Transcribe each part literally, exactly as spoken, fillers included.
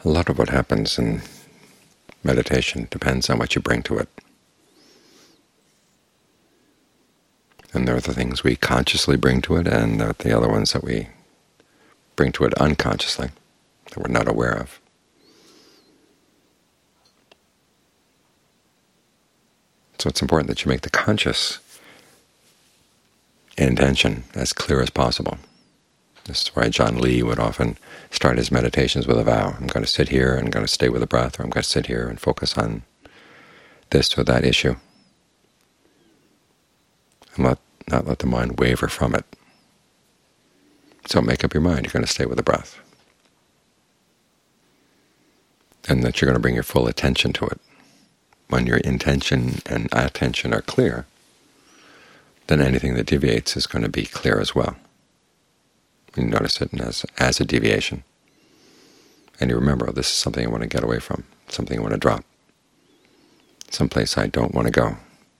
A lot of what happens in meditation depends on what you bring to it. And there are the things we consciously bring to it, and there are the other ones that we bring to it unconsciously, that we're not aware of. So it's important that you make the conscious intention as clear as possible. This is why John Lee would often start his meditations with a vow. I'm going to sit here and I'm going to stay with the breath, or I'm going to sit here and focus on this or that issue, and let, not let the mind waver from it. So make up your mind you're going to stay with the breath, and that you're going to bring your full attention to it. When your intention and attention are clear, then anything that deviates is going to be clear as well. You notice it as, as a deviation, and you remember, oh, this is something I want to get away from, something I want to drop, someplace I don't want to go.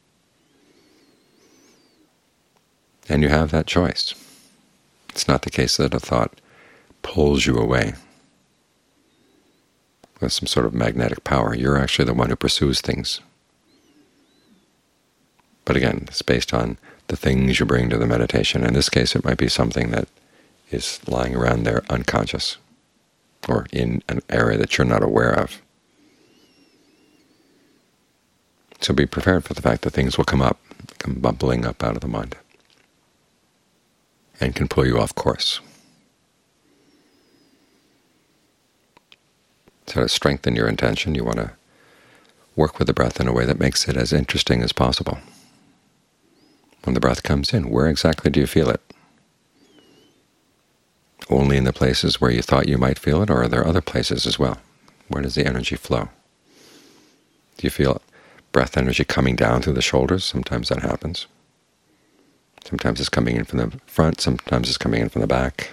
And you have that choice. It's not the case that a thought pulls you away with some sort of magnetic power. You're actually the one who pursues things. But again, it's based on the things you bring to the meditation. In this case, it might be something that is lying around there unconscious, or in an area that you're not aware of. So be prepared for the fact that things will come up, come bubbling up out of the mind, and can pull you off course. So to strengthen your intention, you want to work with the breath in a way that makes it as interesting as possible. When the breath comes in, where exactly do you feel it? Only in the places where you thought you might feel it, or are there other places as well? Where does the energy flow? Do you feel breath energy coming down through the shoulders? Sometimes that happens. Sometimes it's coming in from the front, sometimes it's coming in from the back.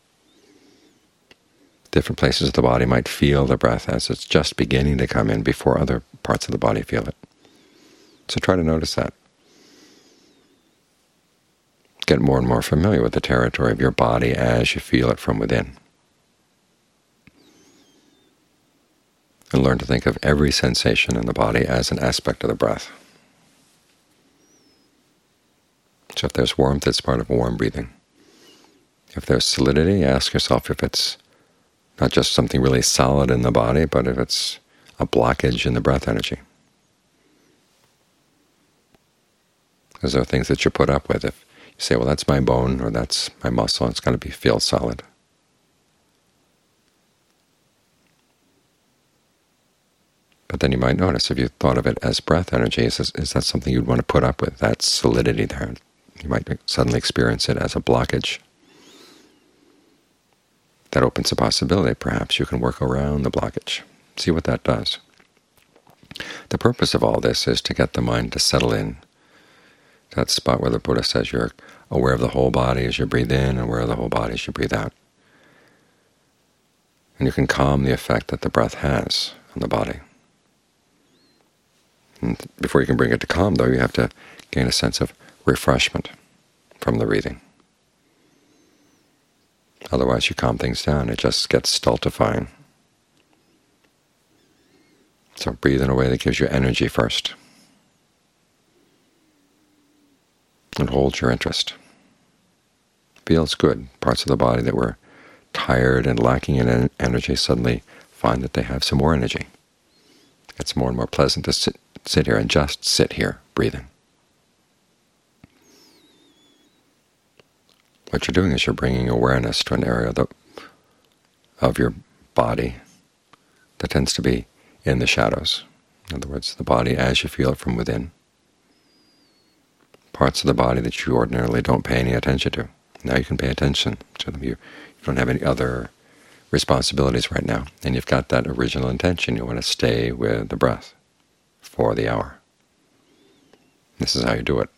Different places of the body might feel the breath as it's just beginning to come in before other parts of the body feel it. So try to notice that. Get more and more familiar with the territory of your body as you feel it from within. And learn to think of every sensation in the body as an aspect of the breath. So if there's warmth, it's part of warm breathing. If there's solidity, ask yourself if it's not just something really solid in the body, but if it's a blockage in the breath energy. Because there are things that you put up with. If you say, well, that's my bone or that's my muscle, it's going to be feel solid. But then you might notice, if you thought of it as breath energy, is, this, is that something you'd want to put up with, that solidity there? You might suddenly experience it as a blockage. That opens a possibility. Perhaps you can work around the blockage. See what that does. The purpose of all this is to get the mind to settle in to that spot where the Buddha says you're aware of the whole body as you breathe in and aware of the whole body as you breathe out. And you can calm the effect that the breath has on the body. And before you can bring it to calm, though, you have to gain a sense of refreshment from the breathing. Otherwise you calm things down, it just gets stultifying. So breathe in a way that gives you energy first. And hold your interest. Feels good. Parts of the body that were tired and lacking in energy suddenly find that they have some more energy. It's more and more pleasant to sit, sit here and just sit here, breathing. What you're doing is you're bringing awareness to an area of, the, of your body that tends to be in the shadows. In other words, the body as you feel it from within. Parts of the body that you ordinarily don't pay any attention to. Now you can pay attention to them. You, you don't have any other responsibilities right now. And you've got that original intention. You want to stay with the breath for the hour. This is how you do it.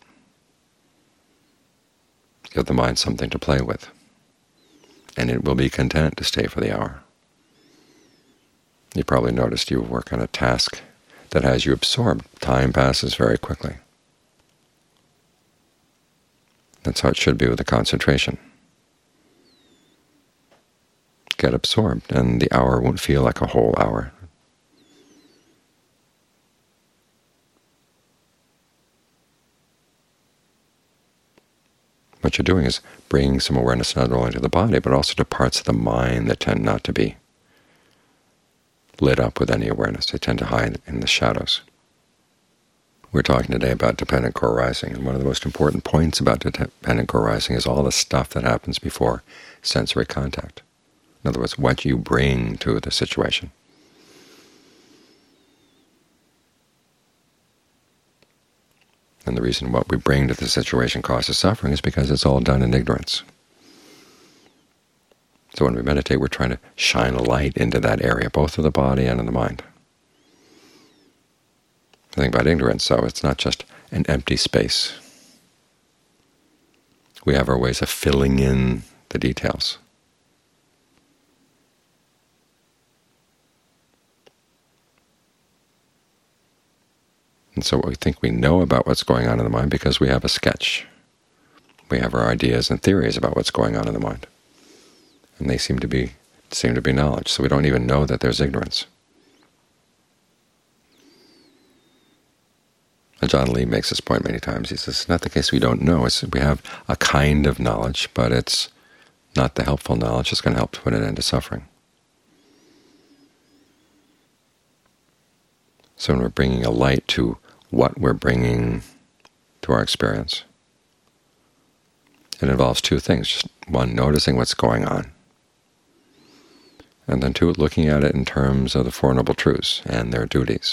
Give the mind something to play with, and it will be content to stay for the hour. You probably noticed you work on a task that has you absorbed. Time passes very quickly. That's how it should be with the concentration. get absorbed, and the hour won't feel like a whole hour. What you're doing is bringing some awareness not only to the body, but also to parts of the mind that tend not to be lit up with any awareness. They tend to hide in the shadows. We're talking today about dependent co-arising, and one of the most important points about dependent co-arising is all the stuff that happens before sensory contact. In other words, what you bring to the situation. And the reason what we bring to the situation causes suffering is because it's all done in ignorance. So when we meditate, we're trying to shine a light into that area, both of the body and in the mind. The thing about ignorance, though, it's not just an empty space. We have our ways of filling in the details. And so we think we know about what's going on in the mind because we have a sketch. We have our ideas and theories about what's going on in the mind. And they seem to be seem to be knowledge, so we don't even know that there's ignorance. And John Lee makes this point many times. He says, it's not the case we don't know. It's, we have a kind of knowledge, but it's not the helpful knowledge that's going to help to put an end to suffering. So when we're bringing a light to what we're bringing to our experience, it involves two things. Just one, noticing what's going on, and then two, looking at it in terms of the Four Noble Truths and their duties.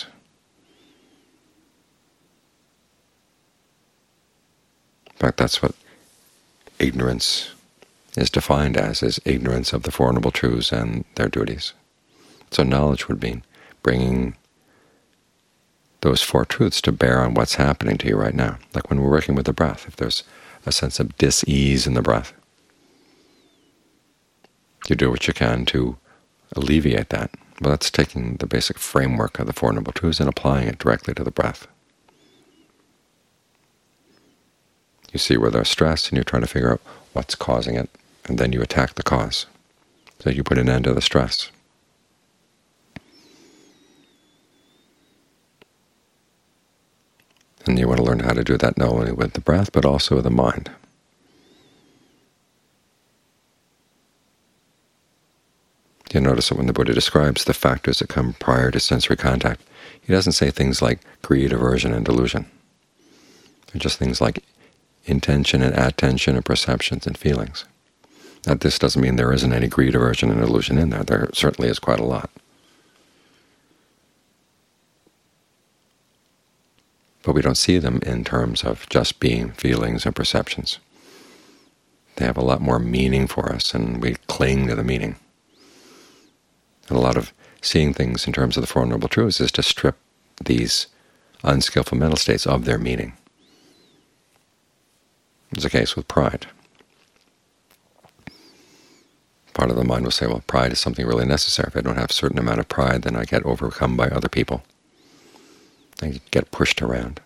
In fact, that's what ignorance is defined as, is ignorance of the Four Noble Truths and their duties. So knowledge would mean bringing those four truths to bear on what's happening to you right now. Like when we're working with the breath, if there's a sense of dis-ease in the breath, you do what you can to alleviate that. Well, that's taking the basic framework of the Four Noble Truths and applying it directly to the breath. You see where there's stress, and you're trying to figure out what's causing it, and then you attack the cause. So you put an end to the stress. And you want to learn how to do that not only with the breath, but also with the mind. You notice that when the Buddha describes the factors that come prior to sensory contact, he doesn't say things like greed, aversion, and delusion. They're just things like intention and attention and perceptions and feelings. Now, this doesn't mean there isn't any greed, aversion, and delusion in there. There certainly is quite a lot. But we don't see them in terms of just being feelings and perceptions. They have a lot more meaning for us, and we cling to the meaning. And a lot of seeing things in terms of the Four Noble Truths is to strip these unskillful mental states of their meaning. It's the case with pride. Part of the mind will say, well, pride is something really necessary. If I don't have a certain amount of pride, then I get overcome by other people. I get pushed around.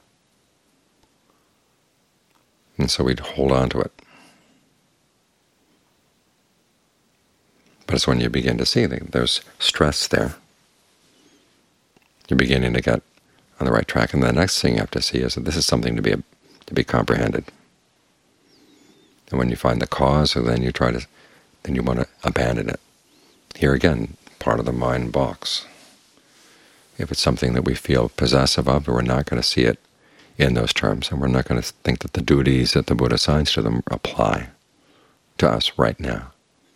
And so we'd hold on to it. But it's when you begin to see that there's stress there. You're beginning to get on the right track, and the next thing you have to see is that this is something to be to be comprehended. And when you find the cause, or then you try to, then you want to abandon it. Here again, part of the mind balks. If it's something that we feel possessive of, we're not going to see it in those terms, and we're not going to think that the duties that the Buddha assigns to them apply to us right now.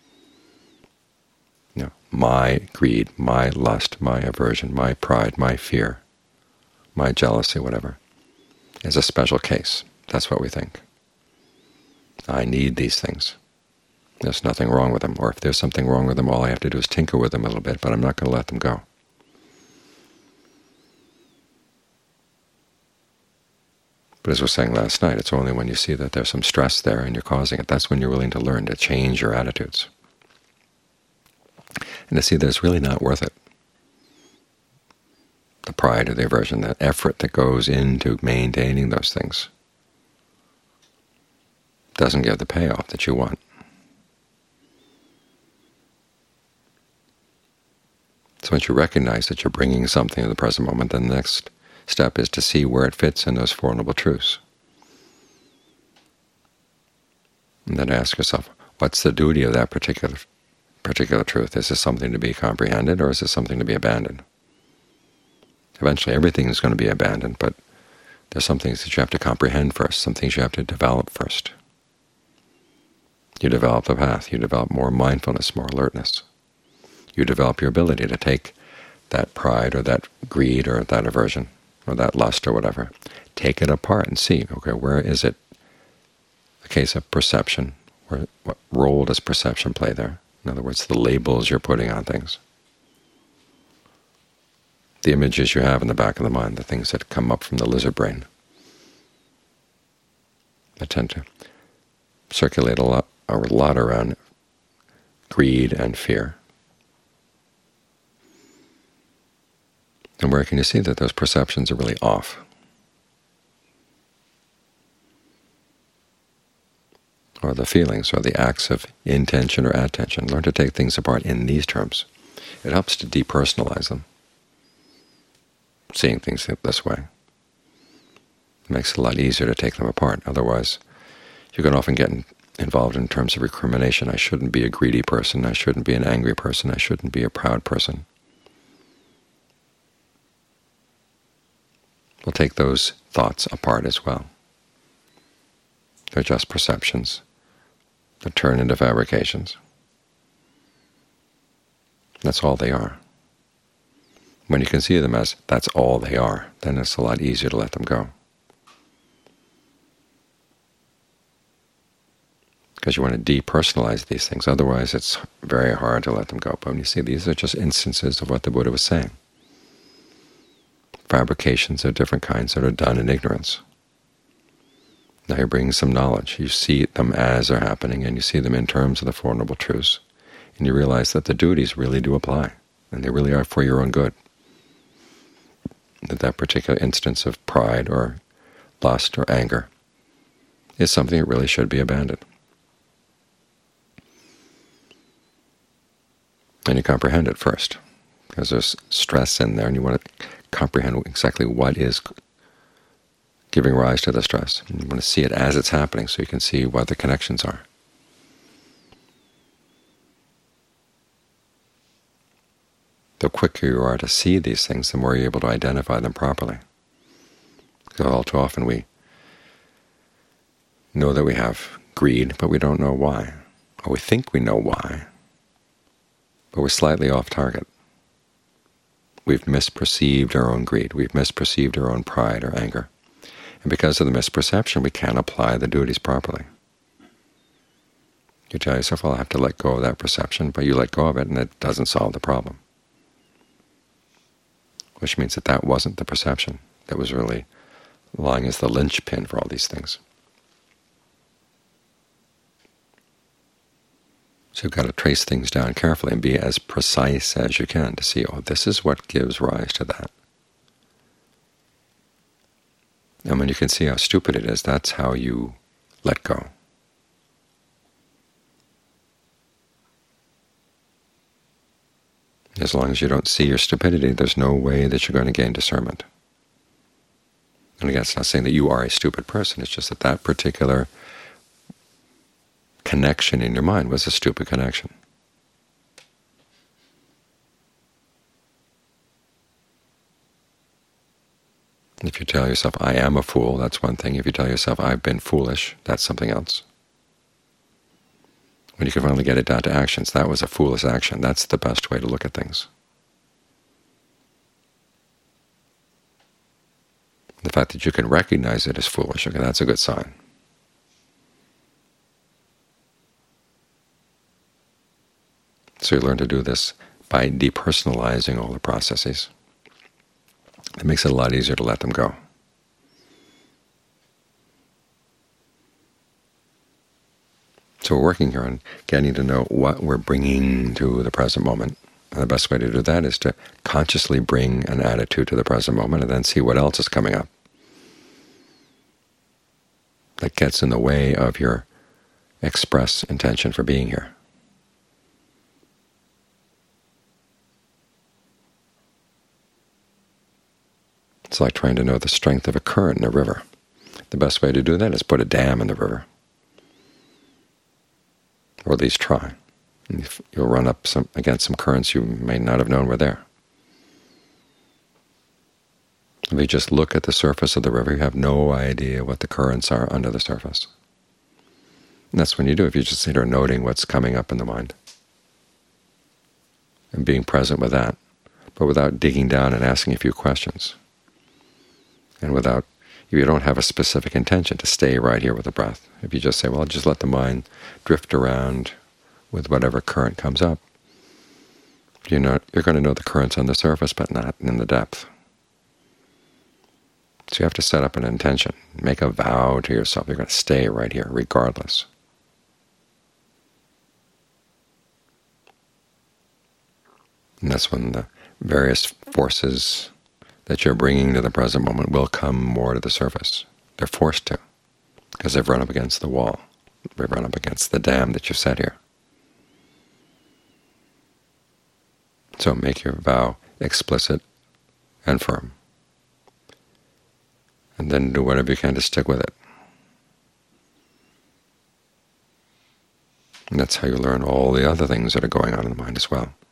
You know, my greed, my lust, my aversion, my pride, my fear, my jealousy, whatever, is a special case. That's what we think. I need these things. There's nothing wrong with them. Or if there's something wrong with them, all I have to do is tinker with them a little bit, but I'm not going to let them go. But as we were saying last night, it's only when you see that there's some stress there and you're causing it, that's when you're willing to learn to change your attitudes. And to see that it's really not worth it. The pride or the aversion, the effort that goes into maintaining those things doesn't give the payoff that you want. So once you recognize that you're bringing something to the present moment, then the next step is to see where it fits in those Four Noble Truths. And then ask yourself, what's the duty of that particular particular truth? Is this something to be comprehended, or is this something to be abandoned? Eventually everything is going to be abandoned, but there's some things that you have to comprehend first, some things you have to develop first. You develop the path, you develop more mindfulness, more alertness. You develop your ability to take that pride or that greed or that aversion or that lust or whatever, take it apart and see, okay, where is it a case of perception? Where, what role does perception play there? In other words, the labels you're putting on things, the images you have in the back of the mind, the things that come up from the lizard brain, that tend to circulate a lot, a lot around greed and fear. And where can you see that those perceptions are really off? Or the feelings, or the acts of intention or attention. Learn to take things apart in these terms. It helps to depersonalize them, seeing things this way. It makes it a lot easier to take them apart. Otherwise, you can often get in, involved in terms of recrimination. I shouldn't be a greedy person. I shouldn't be an angry person. I shouldn't be a proud person. We'll take those thoughts apart as well. They're just perceptions that turn into fabrications. That's all they are. When you can see them as that's all they are, then it's a lot easier to let them go. Because you want to depersonalize these things. Otherwise, it's very hard to let them go. But when you see these are just instances of what the Buddha was saying, fabrications of different kinds that are done in ignorance. Now you're bringing some knowledge. You see them as they're happening, and you see them in terms of the Four Noble Truths, and you realize that the duties really do apply, and they really are for your own good. That that particular instance of pride or lust or anger is something that really should be abandoned. And you comprehend it first, because there's stress in there, and you want to comprehend exactly what is giving rise to the stress. And you want to see it as it's happening so you can see what the connections are. The quicker you are to see these things, the more you're able to identify them properly. Because all too often we know that we have greed, but we don't know why. Or we think we know why, but we're slightly off target. We've misperceived our own greed. We've misperceived our own pride or anger. And because of the misperception, we can't apply the duties properly. You tell yourself, well, I'll have to let go of that perception, but you let go of it, and it doesn't solve the problem. Which means that that wasn't the perception that was really lying as the linchpin for all these things. So you've got to trace things down carefully and be as precise as you can to see, oh, this is what gives rise to that. And when you can see how stupid it is, that's how you let go. As long as you don't see your stupidity, there's no way that you're going to gain discernment. And again, it's not saying that you are a stupid person. It's just that that particular connection in your mind was a stupid connection. If you tell yourself, I am a fool, that's one thing. If you tell yourself, I've been foolish, that's something else. When you can finally get it down to actions, that was a foolish action. That's the best way to look at things. The fact that you can recognize it as foolish, okay, that's a good sign. So you learn to do this by depersonalizing all the processes. It makes it a lot easier to let them go. So we're working here on getting to know what we're bringing to the present moment. And the best way to do that is to consciously bring an attitude to the present moment and then see what else is coming up that gets in the way of your express intention for being here. It's like trying to know the strength of a current in a river. The best way to do that is put a dam in the river, or at least try. And you'll run up some, against some currents you may not have known were there. If you just look at the surface of the river, you have no idea what the currents are under the surface. And that's when you do, if you just sit there noting what's coming up in the mind and being present with that, but without digging down and asking a few questions, and without, if you don't have a specific intention to stay right here with the breath. If you just say, well, just let the mind drift around with whatever current comes up, you know, you're going to know the currents on the surface, but not in the depth. So you have to set up an intention. Make a vow to yourself. You're going to stay right here, regardless. And that's when the various forces that you're bringing to the present moment will come more to the surface. They're forced to, because they've run up against the wall. They've run up against the dam that you've set here. So make your vow explicit and firm, and then do whatever you can to stick with it. And that's how you learn all the other things that are going on in the mind as well.